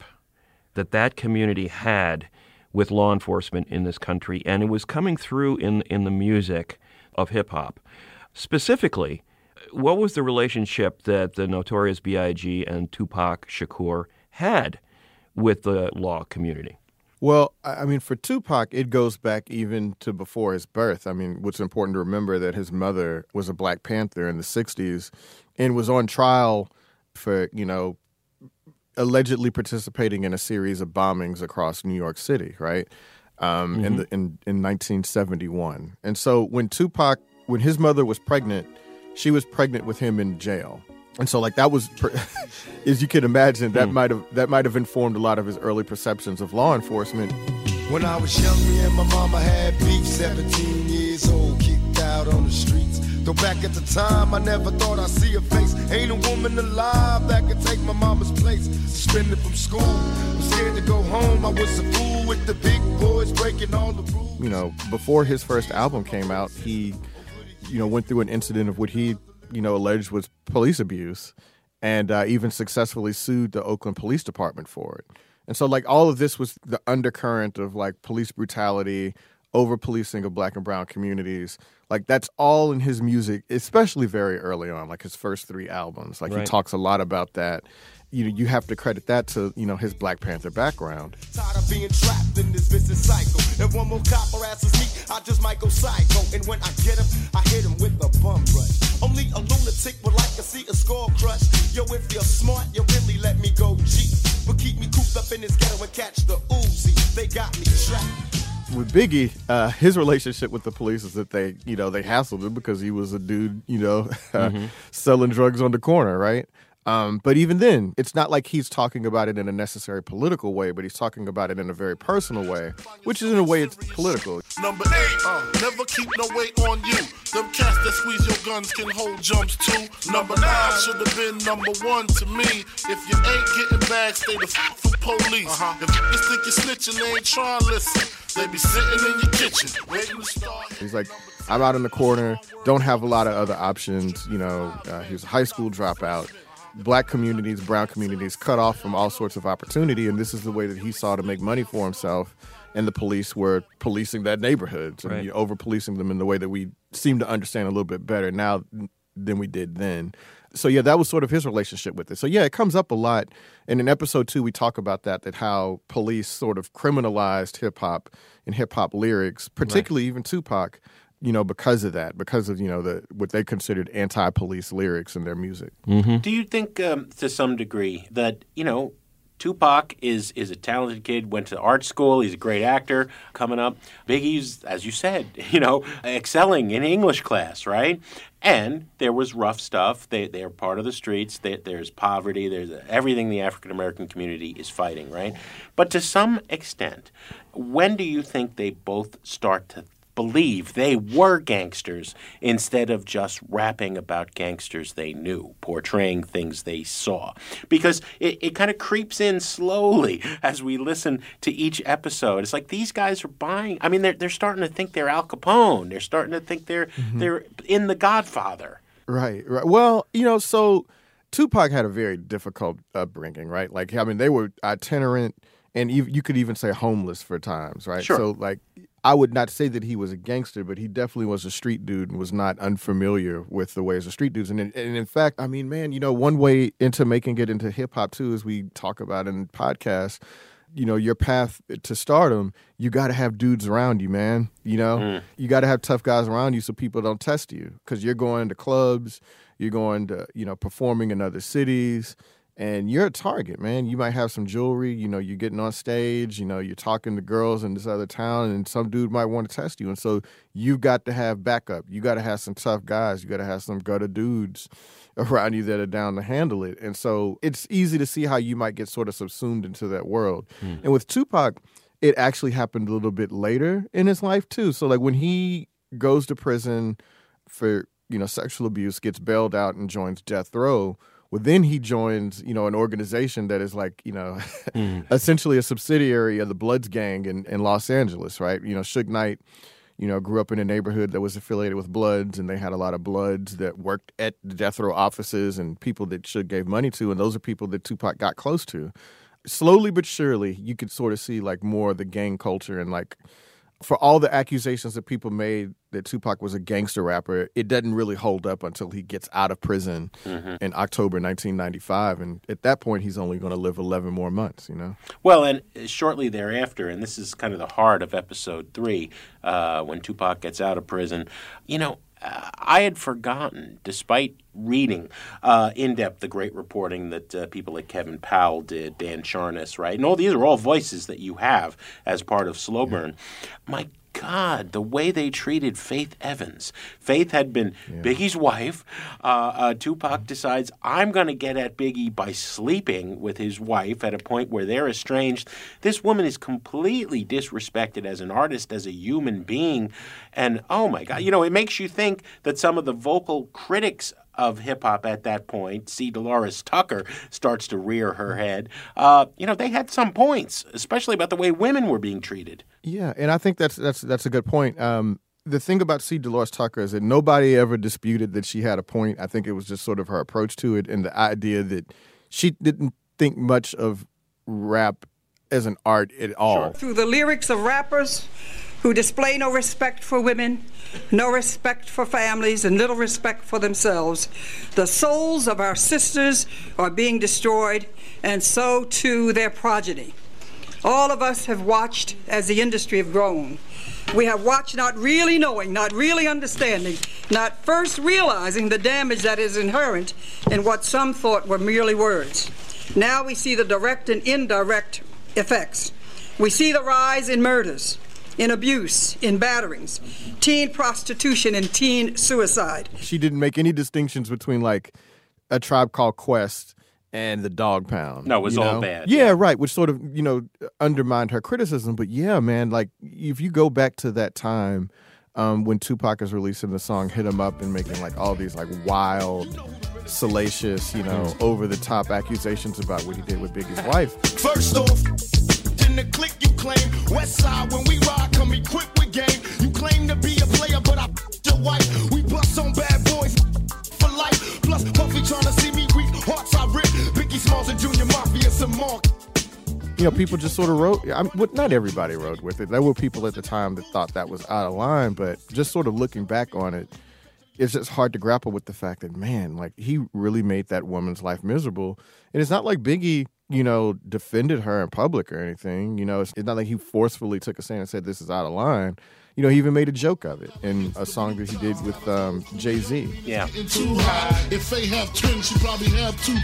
that community had with law enforcement in this country, and it was coming through in the music of hip-hop. Specifically, what was the relationship that the Notorious B.I.G. and Tupac Shakur had with the law community? Well, I mean, for Tupac, it goes back even to before his birth. I mean, what's important to remember that his mother was a Black Panther in the 60s and was on trial for, you know, allegedly participating in a series of bombings across New York City, right? In 1971. And so when his mother was pregnant, she was pregnant with him in jail. And so, like, that was, as you can imagine, that might have informed a lot of his early perceptions of law enforcement. When I was young, me and my mama had beef, 17 years old, kicked out on the streets. Though back at the time, I never thought I'd see her face. Ain't a woman alive that could take my mama's place. Suspended from school, I'm scared to go home. I was a fool with the big boys breaking all the rules. You know, before his first album came out, he, you know, went through an incident of what he, you know, alleged was police abuse, and even successfully sued the Oakland Police Department for it. And so, like, all of this was the undercurrent of, like, police brutality, over-policing of black and brown communities. Like, that's all in his music, especially very early on, like his first 3 albums. Like, right. He talks a lot about that. You have to credit that to, you know, his Black Panther background. Tired of being trapped in this vicious cycle. If one more cop harasses me, I just might go psycho. And when I get him, I hit him with a bum rush. Only a lunatic would like to see a skull crush. Yo, if you're smart, you really let me go G. But keep me cooped up in this ghetto and catch the Uzi. They got me trapped. With Biggie, his relationship with the police is that they hassled him because he was a dude, selling drugs on the corner, right? But even then, it's not like he's talking about it in a necessary political way, but he's talking about it in a very personal way, which is in a way it's political. Number 8, never keep no weight on you. Them cats that squeeze your guns can hold jumps too. Number 9 should have been number 1 to me. If you ain't getting bags, stay the for police. If you think you're snitching, they ain't trying to listen. They be sitting in your kitchen, waiting to start. He's like, I'm out in the corner, don't have a lot of other options. He was a high school dropout. Black communities, brown communities cut off from all sorts of opportunity, and this is the way that he saw to make money for himself, and the police were policing that neighborhood, so right. over-policing them in the way that we seem to understand a little bit better now than we did then. So, yeah, that was sort of his relationship with it. So, yeah, it comes up a lot. And in episode 2, we talk about that how police sort of criminalized hip-hop and hip-hop lyrics, particularly even Tupac, because of that, because of, what they considered anti-police lyrics in their music. Mm-hmm. Do you think, to some degree, that, Tupac is a talented kid, went to art school, he's a great actor coming up. Biggie's, as you said, excelling in English class, right? And there was rough stuff. They're part of the streets. There's poverty. There's everything the African-American community is fighting, right? But to some extent, when do you think they both start to believe they were gangsters instead of just rapping about gangsters they knew, portraying things they saw? Because it kind of creeps in slowly as we listen to each episode. It's like these guys are buying. I mean, they're starting to think they're Al Capone. They're starting to think they're in The Godfather. Right. Well, so Tupac had a very difficult upbringing, right? Like, I mean, they were itinerant, and you could even say homeless for times, right? Sure. So, like, I would not say that he was a gangster, but he definitely was a street dude and was not unfamiliar with the ways of street dudes. And in fact, I mean, man, one way into making it into hip-hop, too, as we talk about in podcasts, your path to stardom, you got to have dudes around you, man. You got to have tough guys around you so people don't test you, because you're going to clubs, you're going to, performing in other cities, and you're a target, man. You might have some jewelry, you're getting on stage, you're talking to girls in this other town, and some dude might want to test you. And so you've got to have backup. You got to have some tough guys. You got to have some gutter dudes around you that are down to handle it. And so it's easy to see how you might get sort of subsumed into that world. And with Tupac, it actually happened a little bit later in his life, too. So, like, when he goes to prison for, sexual abuse, gets bailed out and joins Death Row, well, then he joins, an organization that is like, essentially a subsidiary of the Bloods gang in Los Angeles, right? Suge Knight, grew up in a neighborhood that was affiliated with Bloods, and they had a lot of Bloods that worked at the Death Row offices and people that Suge gave money to, and those are people that Tupac got close to. Slowly but surely, you could sort of see, like, more of the gang culture, and, like, for all the accusations that people made that Tupac was a gangster rapper, it doesn't really hold up until he gets out of prison in October 1995. And at that point, he's only going to live 11 more months, Well, and shortly thereafter, and this is kind of the heart of episode 3, when Tupac gets out of prison, I had forgotten, despite reading in-depth the great reporting that people like Kevin Powell did, Dan Charnas, right? And these are all voices that you have as part of Slow Burn. My God, the way they treated Faith Evans. Faith had been Biggie's wife. Tupac decides, I'm going to get at Biggie by sleeping with his wife at a point where they're estranged. This woman is completely disrespected as an artist, as a human being. And, oh, my God, it makes you think that some of the vocal critics of hip-hop at that point, C. Dolores Tucker starts to rear her head. They had some points, especially about the way women were being treated. Yeah, and I think that's a good point. The thing about C. Dolores Tucker is that nobody ever disputed that she had a point. I think it was just sort of her approach to it and the idea that she didn't think much of rap as an art at all. Sure. Through the lyrics of rappers who display no respect for women, no respect for families, and little respect for themselves, the souls of our sisters are being destroyed, and so too their progeny. All of us have watched as the industry have grown. We have watched not really knowing, not really understanding, not first realizing the damage that is inherent in what some thought were merely words. Now we see the direct and indirect effects. We see the rise in murders, in abuse, in batterings, teen prostitution, and teen suicide. She didn't make any distinctions between like A Tribe Called Quest and the Dog Pound. No, it was all bad. Yeah, right, which sort of, undermined her criticism. But yeah, man, like if you go back to that time when Tupac is releasing the song Hit 'Em Up and making like all these like wild, salacious, over-the-top accusations about what he did with Biggie's wife. First off, in the click you claim, West Side when we ride, come equipped with game. You claim to be a player, but I your wife. We bust on bad boys for life. Plus, Puffy trying to see me weak, hearts I rip. Biggie Smalls and Junior Mafia, some more. People just sort of wrote, not everybody wrote with it. There were people at the time that thought that was out of line, but just sort of looking back on it, it's just hard to grapple with the fact that, man, like he really made that woman's life miserable. And it's not like Biggie, defended her in public or anything. It's not like he forcefully took a stand and said this is out of line. He even made a joke of it in a song that he did with Jay-Z. Yeah. Too high. If they have twins, she probably have two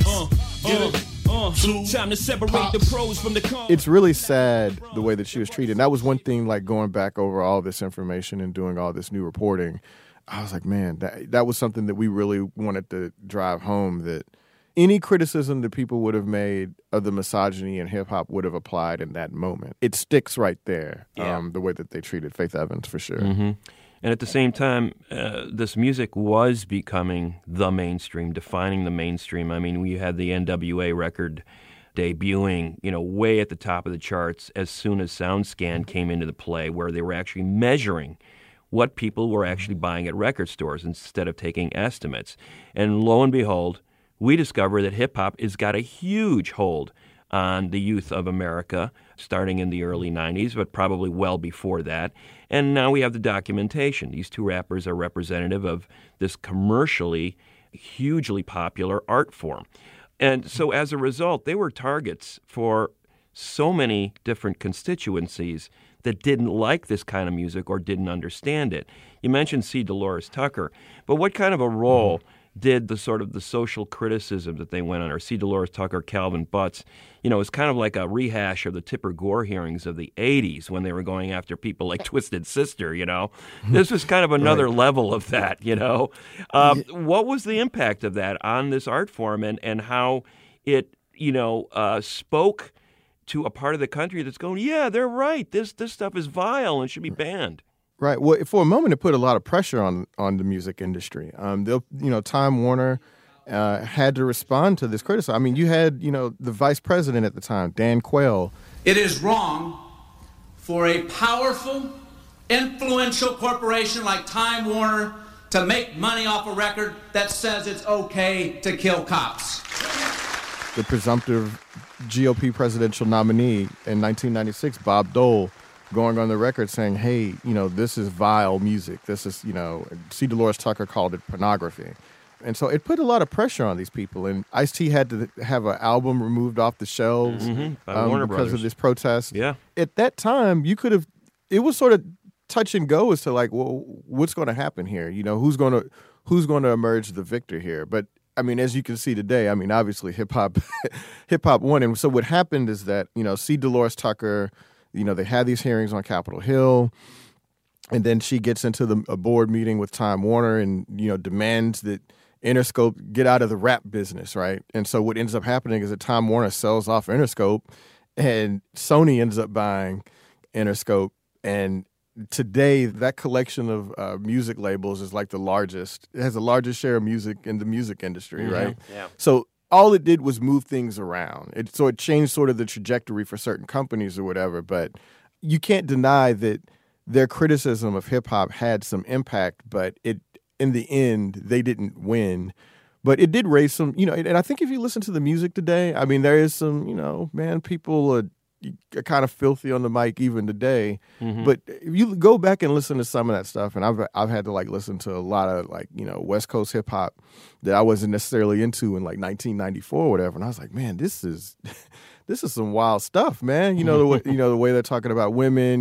pops. Time to separate the pros from the cons. It's really sad the way that she was treated. And that was one thing, like going back over all this information and doing all this new reporting. I was like, man, that was something that we really wanted to drive home, that any criticism that people would have made of the misogyny in hip-hop would have applied in that moment. It sticks right there, the way that they treated Faith Evans, for sure. Mm-hmm. And at the same time, this music was becoming the mainstream, defining the mainstream. I mean, we had the NWA record debuting, way at the top of the charts as soon as SoundScan came into the play, where they were actually measuring what people were actually buying at record stores instead of taking estimates. And lo and behold, we discover that hip-hop has got a huge hold on the youth of America, starting in the early 90s, but probably well before that. And now we have the documentation. These two rappers are representative of this commercially hugely popular art form. And so as a result, they were targets for so many different constituencies that didn't like this kind of music or didn't understand it. You mentioned C. Dolores Tucker, but what kind of a role did the sort of the social criticism that they went on, or C. Dolores Tucker, Calvin Butts, it's kind of like a rehash of the Tipper Gore hearings of the 80s when they were going after people like Twisted Sister, This was kind of another level of that, What was the impact of that on this art form and how it, spoke to a part of the country that's going, yeah, they're right, this stuff is vile and should be banned? Right. Well, for a moment, it put a lot of pressure on the music industry. Time Warner had to respond to this criticism. I mean, you had, the vice president at the time, Dan Quayle. It is wrong for a powerful, influential corporation like Time Warner to make money off a record that says it's okay to kill cops. The presumptive GOP presidential nominee in 1996, Bob Dole, going on the record saying, hey, this is vile music. This is, C. Dolores Tucker called it pornography. And so it put a lot of pressure on these people. And Ice-T had to have an album removed off the shelves because of this protest. Yeah. At that time, it was sort of touch and go as to like, well, what's going to happen here? Who's going to emerge the victor here? But I mean, as you can see today, I mean, obviously hip hop won. And so what happened is that, C. Dolores Tucker, they had these hearings on Capitol Hill. And then she gets into a board meeting with Time Warner and, demands that Interscope get out of the rap business, right? And so what ends up happening is that Time Warner sells off Interscope and Sony ends up buying Interscope. And today, that collection of music labels is like the largest. It has the largest share of music in the music industry, right? Yeah. So all it did was move things around. So it changed sort of the trajectory for certain companies or whatever. But you can't deny that their criticism of hip-hop had some impact, but in the end, they didn't win. But it did raise some, and I think if you listen to the music today, I mean, there is some, people are kind of filthy on the mic even today. Mm-hmm. But if you go back and listen to some of that stuff, and I've had to listen to a lot of West Coast hip hop that I wasn't necessarily into in 1994 or whatever, and I was like, man, this is some wild stuff, man. The way they're talking about women,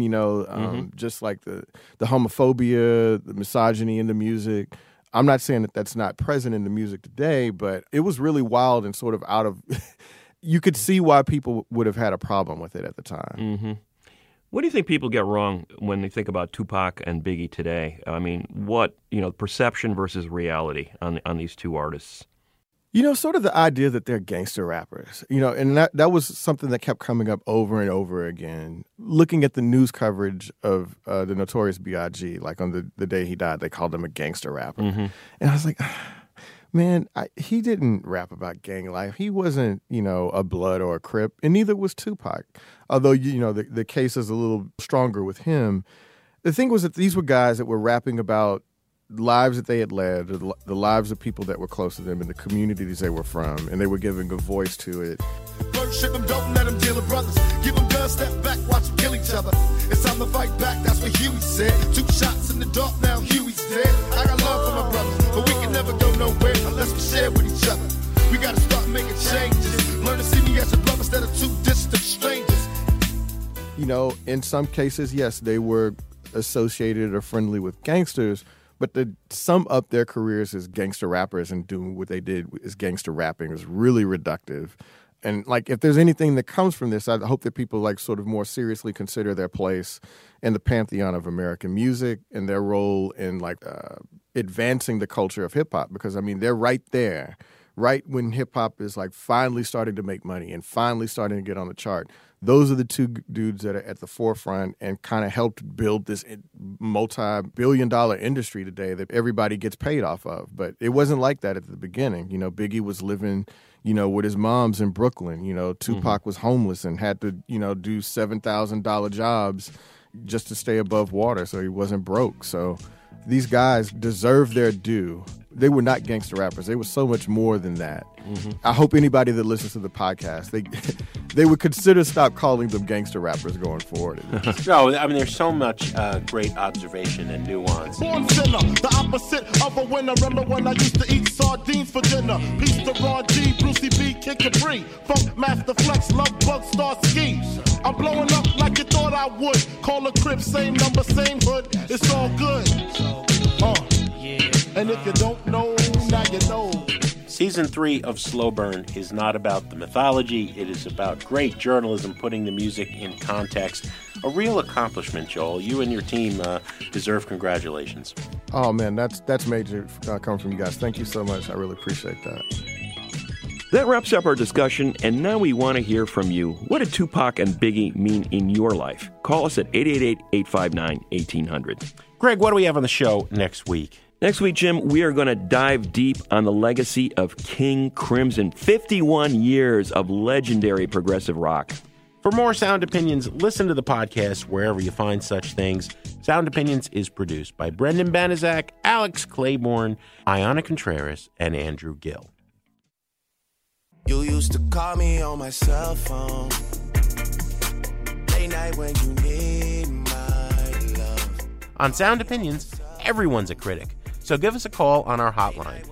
just like the homophobia, the misogyny in the music. I'm not saying that that's not present in the music today, but it was really wild and sort of out of. You could see why people would have had a problem with it at the time. Mm-hmm. What do you think people get wrong when they think about Tupac and Biggie today? I mean, perception versus reality on these two artists? Sort of the idea that they're gangster rappers, and that was something that kept coming up over and over again. Looking at the news coverage of the Notorious B.I.G., like on the day he died, they called him a gangster rapper. Mm-hmm. And I was like, man, he didn't rap about gang life. He wasn't, a Blood or a Crip, and neither was Tupac. Although, the case is a little stronger with him. The thing was that these were guys that were rapping about lives that they had led, the lives of people that were close to them and the communities they were from, and they were giving a voice to it. First ship them, don't let them deal with brothers. Give them guns, step back, watch them kill each other. It's time to fight back, that's what Huey said. 2 shots in the dark, now Huey's dead. I got love for my brothers, but we can never go nowhere unless we share with each other. We gotta start making changes. Learn to see me as a brother instead of 2 distant strangers. In some cases, yes, they were associated or friendly with gangsters, but to sum up their careers as gangster rappers and doing what they did as gangster rapping was really reductive. And if there's anything that comes from this, I hope that people sort of more seriously consider their place in the pantheon of American music and their role in advancing the culture of hip hop. Because I mean, they're right there, right when hip hop is finally starting to make money and finally starting to get on the chart. Those are the 2 dudes that are at the forefront and kind of helped build this multi-billion-dollar industry today that everybody gets paid off of. But it wasn't like that at the beginning. Biggie was living, with his moms in Brooklyn. Tupac was homeless and had to, do $7,000 jobs just to stay above water so he wasn't broke. So these guys deserve their due. They were not gangster rappers. They were so much more than that. Mm-hmm. I hope anybody that listens to the podcast, they would consider stop calling them gangster rappers going forward. No, I mean, there's so much great observation and nuance. Born sinner, the opposite of a winner. Remember when I used to eat sardines for dinner? Peace to Ron G, Brucey B, Kid Capri, Funk Master Flex, Love Bug, Star Ski. I'm blowing up like you thought I would. Call a crib, same number, same hood. It's all good. And if you don't know, now you know. Season 3 of Slow Burn is not about the mythology. It is about great journalism, putting the music in context. A real accomplishment, Joel. You and your team deserve congratulations. Oh, man, that's major coming from you guys. Thank you so much. I really appreciate that. That wraps up our discussion, and now we want to hear from you. What did Tupac and Biggie mean in your life? Call us at 888-859-1800. Greg, what do we have on the show next week? Next week, Jim, we are going to dive deep on the legacy of King Crimson. 51 years of legendary progressive rock. For more Sound Opinions, listen to the podcast wherever you find such things. Sound Opinions is produced by Brendan Banaszak, Alex Claiborne, Ayana Contreras, and Andrew Gill. You used to call me on my cell phone late night when you need my love. On Sound Opinions, everyone's a critic. So give us a call on our hotline,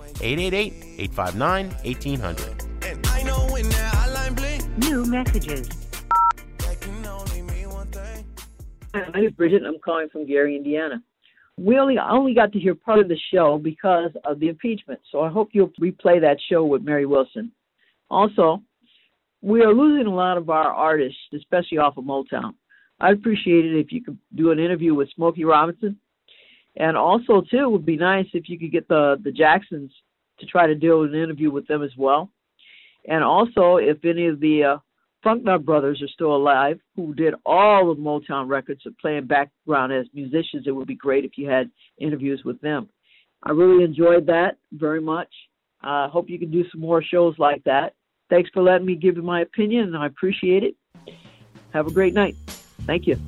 888-859-1800. And I know when that hotline blink. New messages. That can only mean one thing. Hi, my name is Bridget, and I'm calling from Gary, Indiana. We only got to hear part of the show because of the impeachment, so I hope you'll replay that show with Mary Wilson. Also, we are losing a lot of our artists, especially off of Motown. I'd appreciate it if you could do an interview with Smokey Robinson. And also, too, it would be nice if you could get the Jacksons to try to do an interview with them as well. And also, if any of the Funk Nut Brothers are still alive, who did all the Motown records and playing background as musicians, it would be great if you had interviews with them. I really enjoyed that very much. I hope you can do some more shows like that. Thanks for letting me give you my opinion, and I appreciate it. Have a great night. Thank you.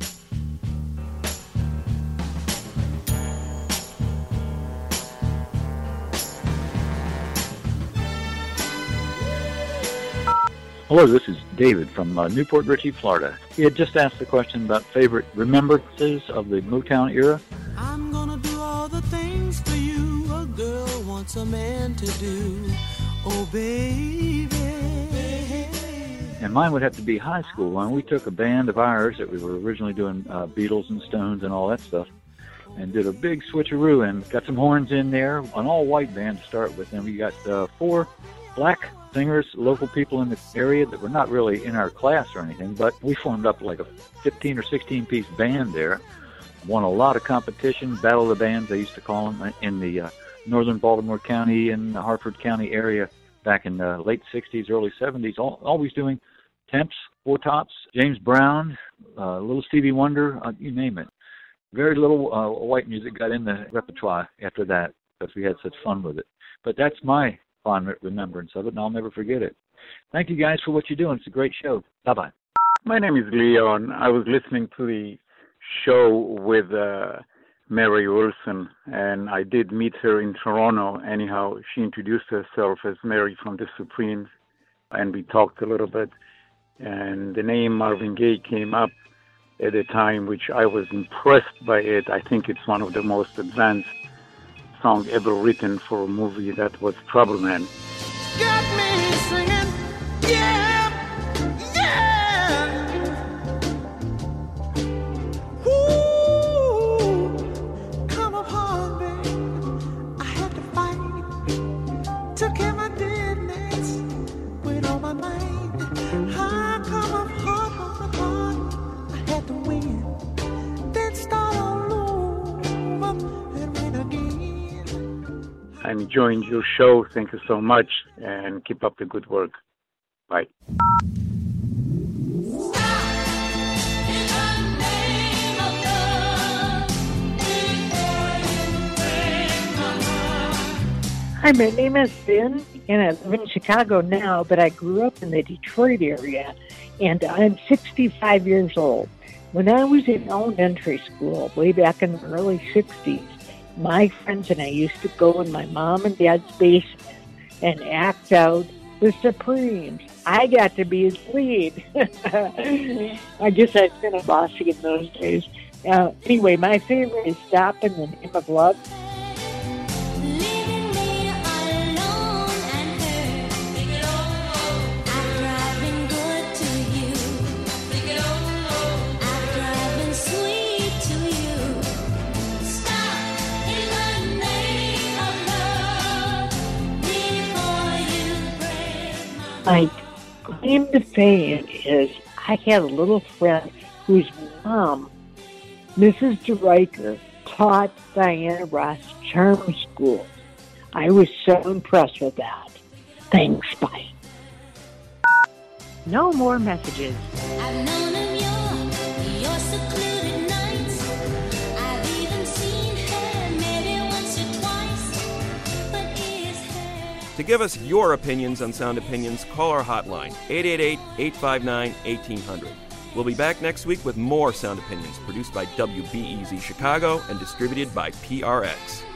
Hello, this is David from Newport Richey, Florida. He had just asked the question about favorite remembrances of the Motown era. I'm gonna do all the things for you a girl wants a man to do. Oh, baby. And mine would have to be high school. When we took a band of ours that we were originally doing Beatles and Stones and all that stuff, and did a big switcheroo and got some horns in there, an all-white band to start with. And we got 4 black singers, local people in the area that were not really in our class or anything, but we formed up like a 15 or 16-piece band there. Won a lot of competition, Battle of the Bands, they used to call them, in the northern Baltimore County and the Harford County area back in the late 60s, early 70s, always doing Temps, Four Tops, James Brown, little Stevie Wonder, you name it. Very little white music got in the repertoire after that because we had such fun with it. But that's my fond remembrance of it, and I'll never forget it. Thank you guys for what you're doing. It's a great show. Bye-bye. My name is Leon. I was listening to the show with Mary Wilson, and I did meet her in Toronto. Anyhow, she introduced herself as Mary from the Supremes, and we talked a little bit. And the name Marvin Gaye came up at a time which I was impressed by it. I think it's one of the most advanced song ever written for a movie. That was Trouble Man. Got me singing, yeah, yeah. Ooh, come upon me. I had to fight, took care of my business with all my might. I come up hard, I had to win, then start all over and win again. I'm enjoying your show. Thank you so much, and keep up the good work. Bye. Hi, my name is Finn, and I live in Chicago now, but I grew up in the Detroit area, and I'm 65 years old. When I was in elementary school, way back in the early 60s, my friends and I used to go in my mom and dad's basement and act out the Supremes. I got to be his lead. I guess I've been a bossy in those days. Anyway, my favorite is Stop in the Name of Love. My claim to fame is I had a little friend whose mom, Mrs. DeRiker, taught Diana Ross charm school. I was so impressed with that. Thanks, bye. No more messages. I've known him, you're secluded nights. I've even seen her maybe once or twice. But is her... To give us your opinions on Sound Opinions, call our hotline, 888-859-1800. We'll be back next week with more Sound Opinions, produced by WBEZ Chicago and distributed by PRX.